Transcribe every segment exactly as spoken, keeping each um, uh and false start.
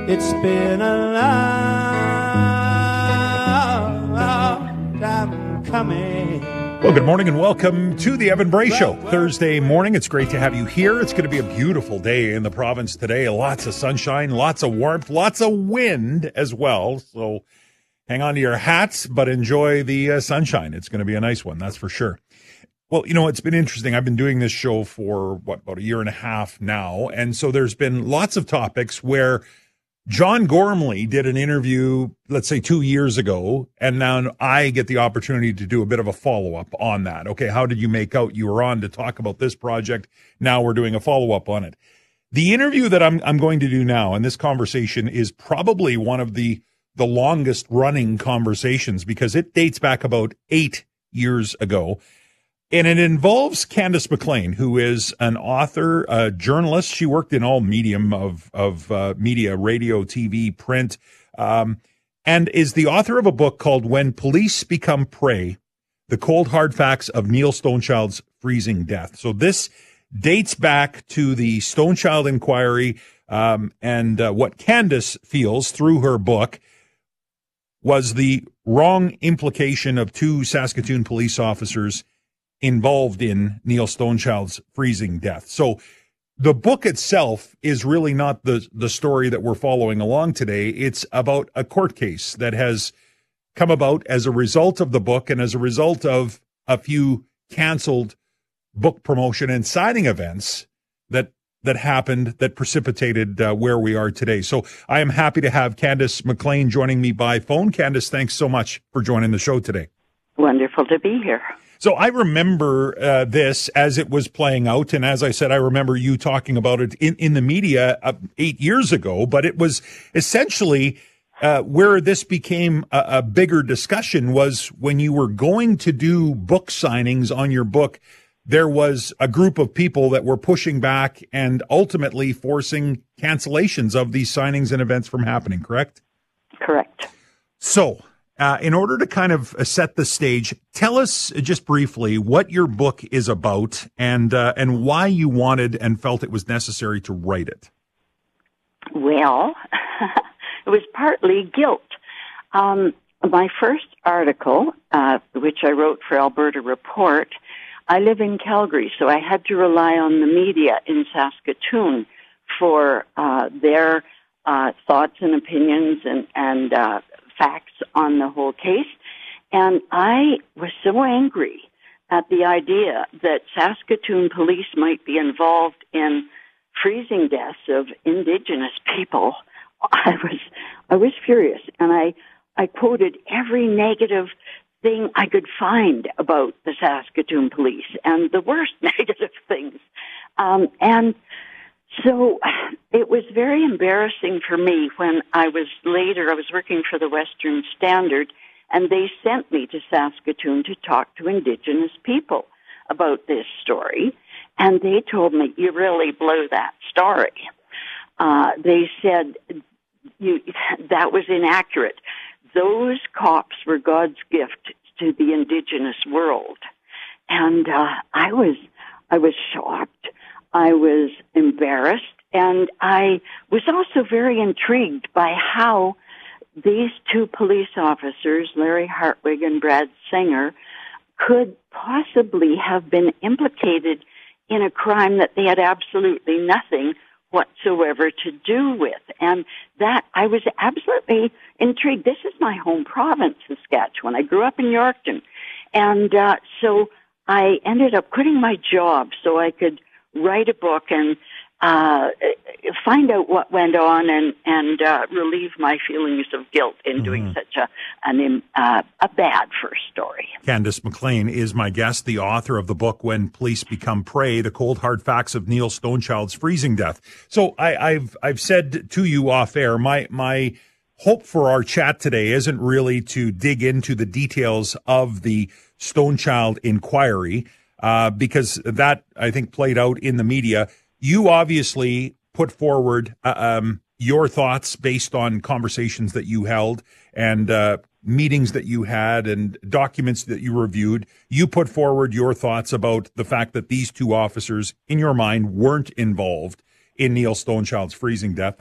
It's been a long, long time coming. Well, good morning and welcome to the Evan Bray Show. Thursday morning, it's great to have you here. It's going to be a beautiful day in the province today. Lots of sunshine, lots of warmth, lots of wind as well. So hang on to your hats, but enjoy the uh, sunshine. It's going to be a nice one, that's for sure. Well, you know, it's been interesting. I've been doing this show for, what, about a year and a half now. And so there's been lots of topics where John Gormley did an interview, let's say two years ago, and now I get the opportunity to do a bit of a follow-up on that. Okay, how did you make out you were on to talk about this project? Now we're doing a follow-up on it. The interview that I'm I'm going to do now, and this conversation is probably one of the, the longest-running conversations because it dates back about eight years ago. And it involves Candace McLean, who is an author, a journalist. She worked in all medium of, of uh, media, radio, T V, print, um, and is the author of a book called When Police Become Prey, The Cold Hard Facts of Neil Stonechild's Freezing Death. So this dates back to the Stonechild inquiry, um, and uh, what Candace feels through her book was the wrong implication of two Saskatoon police officers involved in Neil Stonechild's freezing death. So the book itself is really not the, the story that we're following along today. It's about a court case that has come about as a result of the book and as a result of a few canceled book promotion and signing events that that happened that precipitated uh, where we are today. So I am happy to have Candace McLean joining me by phone. Candace, thanks so much for joining the show today. Wonderful to be here. So I remember uh, this as it was playing out, and as I said, I remember you talking about it in, in the media uh, eight years ago, but it was essentially uh, where this became a, a bigger discussion was when you were going to do book signings on your book, there was a group of people that were pushing back and ultimately forcing cancellations of these signings and events from happening, correct? Correct. So Uh, in order to kind of set the stage, tell us just briefly what your book is about and uh, and why you wanted and felt it was necessary to write it. Well, it was partly guilt. Um, my first article, uh, which I wrote for Alberta Report, I live in Calgary, so I had to rely on the media in Saskatoon for uh, their uh, thoughts and opinions and, and uh facts on the whole case. And I was so angry at the idea that Saskatoon police might be involved in freezing deaths of Indigenous people. I was, I was furious. And I, I quoted every negative thing I could find about the Saskatoon police and the worst negative things. Um, and So it was very embarrassing for me when I was later, I was working for the Western Standard, and they sent me to Saskatoon to talk to Indigenous people about this story. And they told me, you really blew that story. Uh, they said you, that was inaccurate. Those cops were God's gift to the Indigenous world. And uh, I was, I was shocked. I was embarrassed, and I was also very intrigued by how these two police officers, Larry Hartwig and Brad Singer, could possibly have been implicated in a crime that they had absolutely nothing whatsoever to do with. And that, I was absolutely intrigued. This is my home province, Saskatchewan. I grew up in Yorkton. And uh, so I ended up quitting my job so I could write a book and uh, find out what went on and, and uh, relieve my feelings of guilt in doing mm-hmm. such a an, uh, a bad first story. Candace McLean is my guest, the author of the book When Police Become Prey, The Cold Hard Facts of Neil Stonechild's Freezing Death. So I, I've I've said to you off air, my my hope for our chat today isn't really to dig into the details of the Stonechild inquiry, Uh, because that, I think, played out in the media. You obviously put forward uh, um, your thoughts based on conversations that you held and uh, meetings that you had and documents that you reviewed. You put forward your thoughts about the fact that these two officers, in your mind, weren't involved in Neil Stonechild's freezing death. That's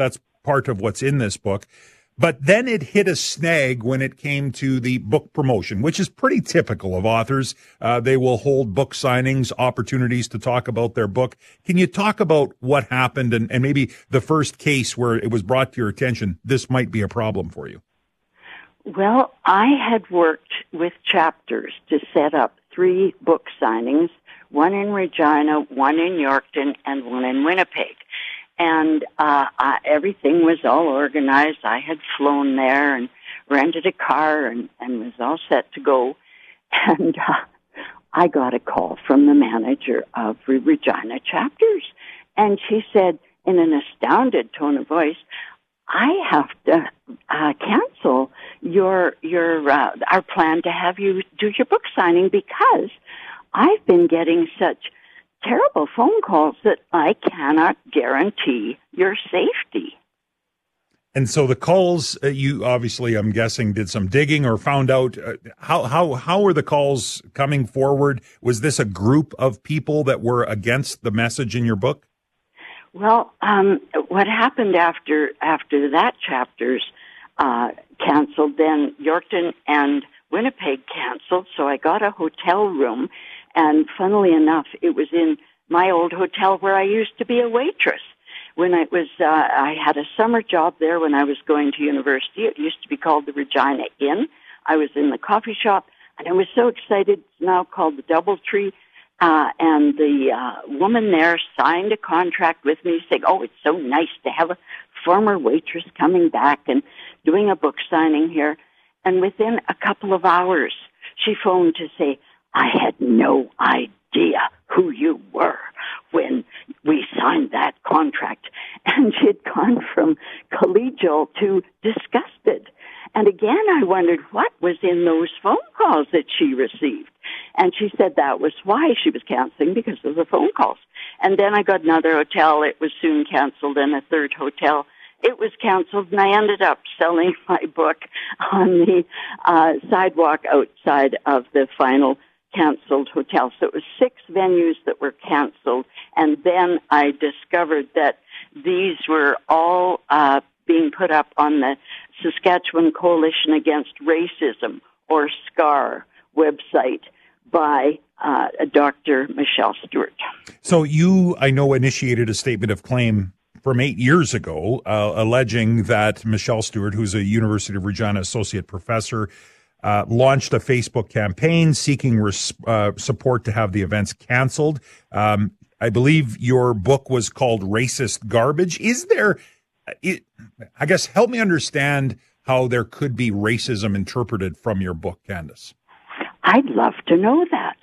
part of what's in this book. But then it hit a snag when it came to the book promotion, which is pretty typical of authors. Uh, they will hold book signings, opportunities to talk about their book. Can you talk about what happened and, and maybe the first case where it was brought to your attention, this might be a problem for you? Well, I had worked with Chapters to set up three book signings, one in Regina, one in Yorkton, and one in Winnipeg. And uh, I, everything was all organized. I had flown there and rented a car and, and was all set to go. And uh, I got a call from the manager of the Regina Chapters. And she said in an astounded tone of voice, I have to uh, cancel your your uh, our plan to have you do your book signing because I've been getting such terrible phone calls that I cannot guarantee your safety. And so the calls, uh, you obviously, I'm guessing, did some digging or found out uh, how how how were the calls coming forward? Was this a group of people that were against the message in your book? Well, um, what happened after after that Chapters uh, canceled, then Yorkton and Winnipeg canceled, so I got a hotel room. And funnily enough, it was in my old hotel where I used to be a waitress. When I was, uh, I had a summer job there when I was going to university. It used to be called the Regina Inn. I was in the coffee shop, and I was so excited. It's now called the Doubletree. Uh, and the uh, woman there signed a contract with me saying, oh, it's so nice to have a former waitress coming back and doing a book signing here. And within a couple of hours, she phoned to say, I had no idea who you were when we signed that contract. And she had gone from collegial to disgusted. And again, I wondered what was in those phone calls that she received. And she said that was why she was canceling, because of the phone calls. And then I got another hotel. It was soon canceled, and a third hotel. It was canceled, and I ended up selling my book on the uh, sidewalk outside of the final canceled hotel. So it was six venues that were canceled, and then I discovered that these were all uh, being put up on the Saskatchewan Coalition Against Racism, or SCAR, website by uh, Doctor Michelle Stewart. So you, I know, initiated a statement of claim from eight years ago, uh, alleging that Michelle Stewart, who's a University of Regina associate professor, Uh, launched a Facebook campaign seeking res- uh, support to have the events canceled. Um, I believe your book was called Racist Garbage. Is there, it, I guess, help me understand how there could be racism interpreted from your book, Candace. I'd love to know that.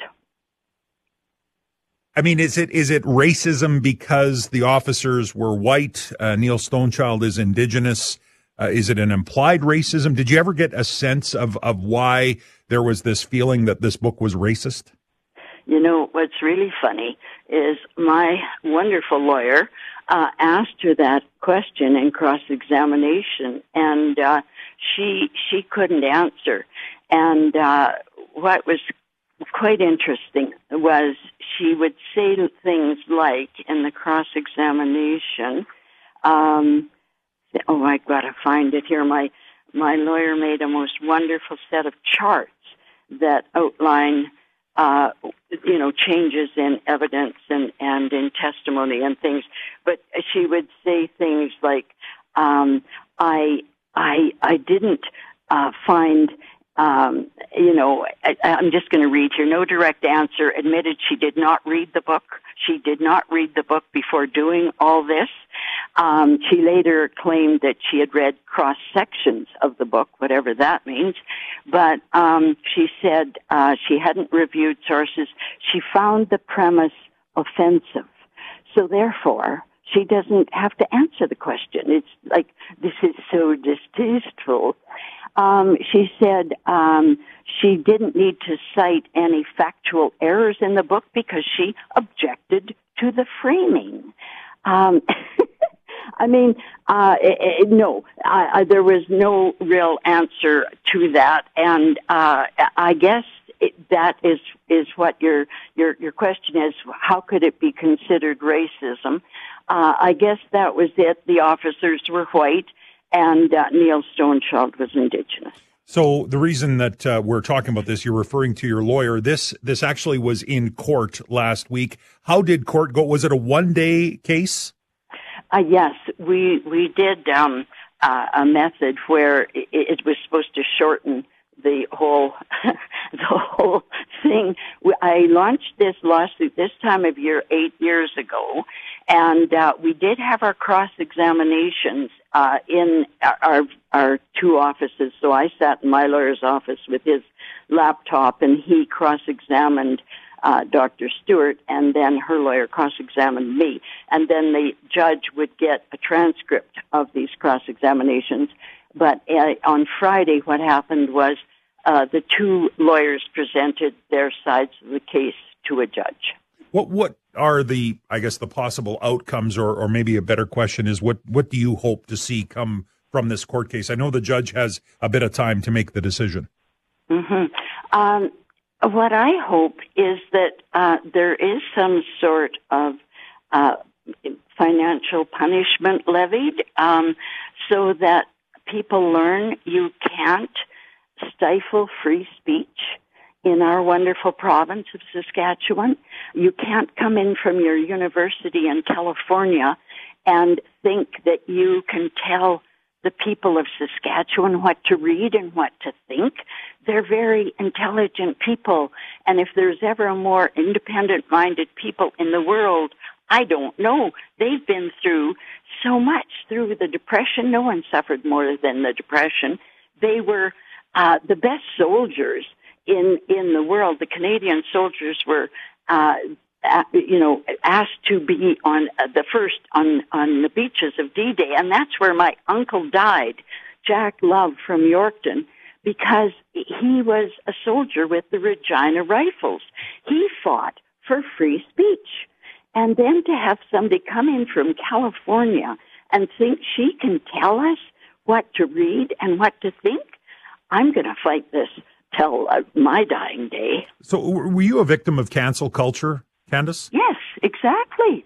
I mean, is it is it racism because the officers were white? Uh, Neil Stonechild is Indigenous. Uh, is it an implied racism? Did you ever get a sense of, of why there was this feeling that this book was racist? You know, what's really funny is my wonderful lawyer uh, asked her that question in cross-examination, and uh, she she couldn't answer. And uh, what was quite interesting was she would say things like in the cross-examination, um, oh, I've got to find it here. My my lawyer made a most wonderful set of charts that outline, uh, you know, changes in evidence and, and in testimony and things. But she would say things like, um, I I I didn't uh, find. Um, you know, I, I'm just going to read here. No direct answer. Admitted she did not read the book. She did not read the book before doing all this. Um, she later claimed that she had read cross sections of the book, whatever that means. But um, she said uh, she hadn't reviewed sources. She found the premise offensive. So therefore, she doesn't have to answer the question. It's like, this is so distasteful. Um, she said um, she didn't need to cite any factual errors in the book because she objected to the framing. Um, I mean, uh, it, it, no, I, I, there was no real answer to that, and uh, I guess it, that is is what your your your question is. How could it be considered racism? Uh, I guess that was it. The officers were white, and uh, Neil Stonechild was Indigenous. So the reason that uh, we're talking about this, you're referring to your lawyer. This this actually was in court last week. How did court go? Was it a one-day case? Uh, yes, we we did um, uh, a method where it, it was supposed to shorten the whole the whole thing. I launched this lawsuit this time of year eight years ago, and uh, we did have our cross examinations uh, in our our two offices. So I sat in my lawyer's office with his laptop, and he cross examined uh, Doctor Stewart, and then her lawyer cross examined me, and then the judge would get a transcript of these cross examinations. But uh, on Friday, what happened was uh, the two lawyers presented their sides of the case to a judge. What what are the, I guess, the possible outcomes, or, or maybe a better question is, what, what do you hope to see come from this court case? I know the judge has a bit of time to make the decision. Mm-hmm. Um, what I hope is that uh, there is some sort of uh, financial punishment levied um, so that people learn you can't stifle free speech in our wonderful province of Saskatchewan. You can't come in from your university in California and think that you can tell the people of Saskatchewan what to read and what to think. They're very intelligent people, and if there's ever a more independent-minded people in the world, I don't know. They've been through so much through the Depression. No one suffered more than the Depression. They were uh, the best soldiers in in the world. The Canadian soldiers were, uh, uh, you know, asked to be on uh, the first on on the beaches of D-Day, and that's where my uncle died, Jack Love from Yorkton, because he was a soldier with the Regina Rifles. He fought for free speech. And then to have somebody come in from California and think she can tell us what to read and what to think, I'm going to fight this till uh, my dying day. So were you a victim of cancel culture, Candace? Yes, exactly.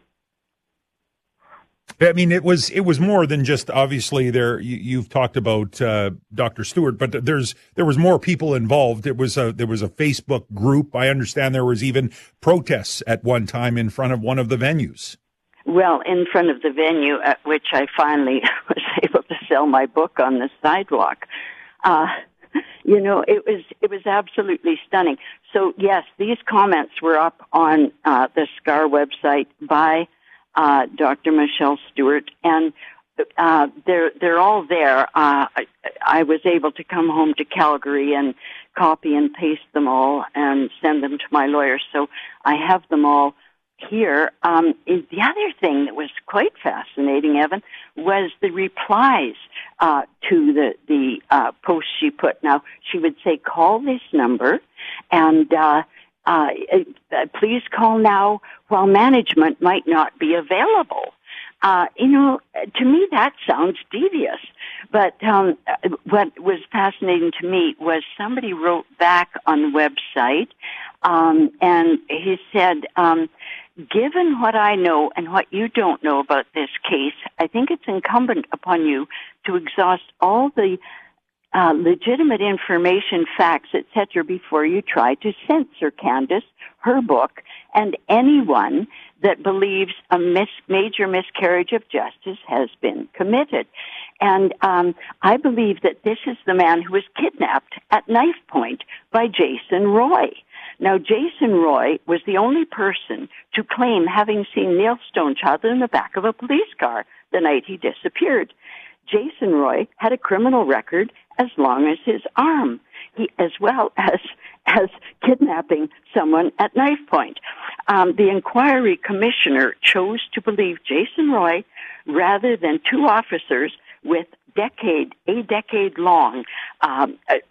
I mean, it was it was more than just, obviously, there. You, you've talked about uh, Doctor Stewart, but there's there was more people involved. It was a there was a Facebook group. I understand there was even protests at one time in front of one of the venues. Well, in front of the venue at which I finally was able to sell my book on the sidewalk. Uh, you know, it was it was absolutely stunning. So yes, these comments were up on uh, the SCAR website by Uh, Doctor Michelle Stewart, and uh, they're they're all there. Uh, I, I was able to come home to Calgary and copy and paste them all and send them to my lawyer. So I have them all here. Um, the other thing that was quite fascinating, Evan, was the replies uh, to the the uh, post she put. Now she would say, "Call this number," and uh, Uh, uh, please call now while management might not be available. Uh, you know, to me that sounds devious. But um, what was fascinating to me was somebody wrote back on the website, um, and he said, um, given what I know and what you don't know about this case, I think it's incumbent upon you to exhaust all the Uh, legitimate information, facts, et cetera, before you try to censor Candace, her book, and anyone that believes a mis- major miscarriage of justice has been committed. And um, I believe that this is the man who was kidnapped at knife point by Jason Roy. Now, Jason Roy was the only person to claim having seen Neil Stonechild in the back of a police car the night he disappeared. Jason Roy had a criminal record as long as his arm, he, as well as as kidnapping someone at knife point. Um, the inquiry commissioner chose to believe Jason Roy rather than two officers with decade, a decade-long um,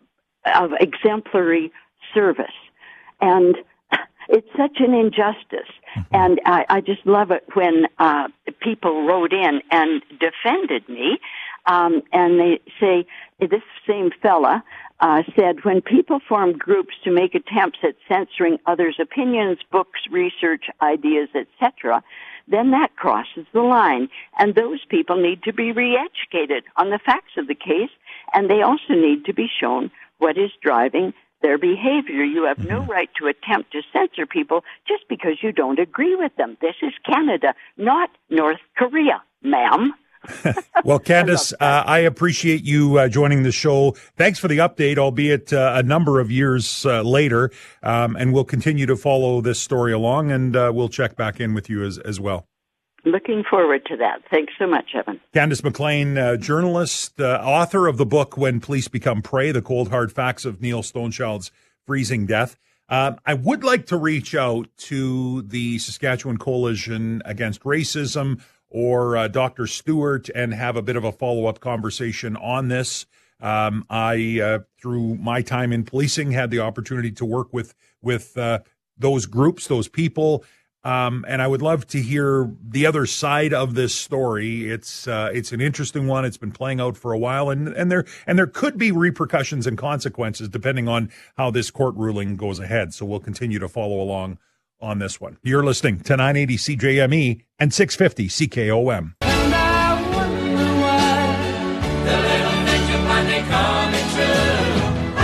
of exemplary service. And it's such an injustice. And I, I just love it when uh, people wrote in and defended me. Um, and they say, this same fella uh, said, when people form groups to make attempts at censoring others' opinions, books, research, ideas, et cetera, then that crosses the line. And those people need to be re-educated on the facts of the case, and they also need to be shown what is driving their behavior. You have no right to attempt to censor people just because you don't agree with them. This is Canada, not North Korea, ma'am. Well, Candace, I, uh, I appreciate you uh, joining the show. Thanks for the update, albeit uh, a number of years uh, later. Um, and we'll continue to follow this story along, and uh, we'll check back in with you as, as well. Looking forward to that. Thanks so much, Evan. Candace McLean, uh, journalist, uh, author of the book When Police Become Prey, The Cold Hard Facts of Neil Stonechild's Freezing Death. Um, I would like to reach out to the Saskatchewan Coalition Against Racism or uh, Doctor Stewart and have a bit of a follow-up conversation on this. Um, I, uh, through my time in policing, had the opportunity to work with with uh, those groups, those people, um, and I would love to hear the other side of this story. It's uh, it's an interesting one. It's been playing out for a while, and and there and there could be repercussions and consequences depending on how this court ruling goes ahead. So we'll continue to follow along on this one. You're listening to nine eighty C J M E and six fifty C K O M. And I wonder why the little things you find they coming true.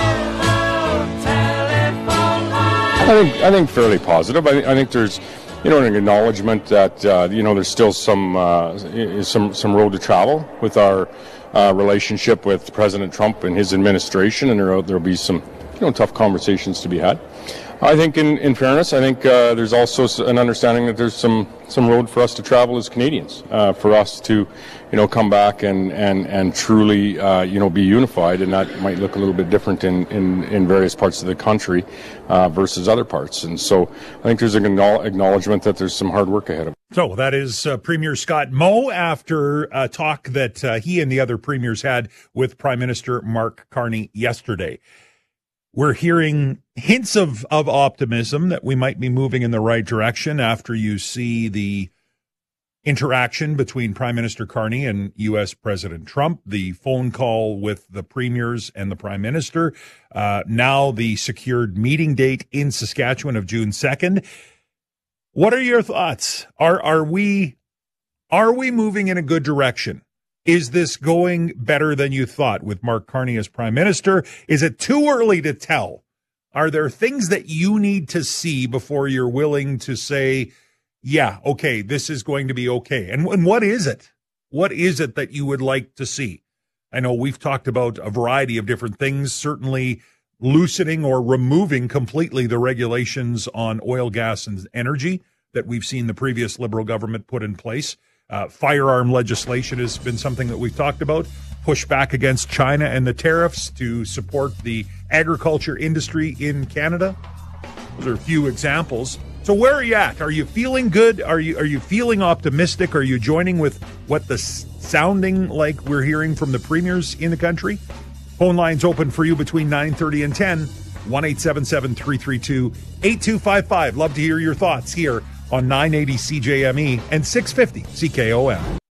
Oh, oh, telephone line. I think I think fairly positive. I, I think there's, you know, an acknowledgement that uh, you know there's still some uh, some some road to travel with our uh, relationship with President Trump and his administration, and there there'll be some, you know, tough conversations to be had. I think, in, in fairness, I think uh, there's also an understanding that there's some, some road for us to travel as Canadians, uh, for us to, you know, come back and and and truly, uh, you know, be unified, and that might look a little bit different in, in, in various parts of the country uh, versus other parts. And so I think there's an acknowledgement that there's some hard work ahead of us. So that is uh, Premier Scott Moe after a talk that uh, he and the other premiers had with Prime Minister Mark Carney yesterday. We're hearing hints of, of optimism that we might be moving in the right direction after you see the interaction between Prime Minister Carney and U S President Trump, the phone call with the premiers and the Prime Minister, uh, now the secured meeting date in Saskatchewan of June second. What are your thoughts? Are are we are we moving in a good direction? Is this going better than you thought with Mark Carney as Prime Minister? Is it too early to tell? Are there things that you need to see before you're willing to say, yeah, okay, this is going to be okay? And, and what is it? What is it that you would like to see? I know we've talked about a variety of different things, certainly loosening or removing completely the regulations on oil, gas, and energy that we've seen the previous Liberal government put in place. Uh, firearm legislation has been something that we've talked about. Push back against China and the tariffs to support the agriculture industry in Canada. Those are a few examples. So where are you at? Are you feeling good? Are you are you feeling optimistic? Are you joining with what the s- sounding like we're hearing from the premiers in the country? Phone lines open for you between nine thirty and ten. one eight seven seven, three three two, eight two five five. Love to hear your thoughts here on nine eighty C J M E and six fifty C K O M.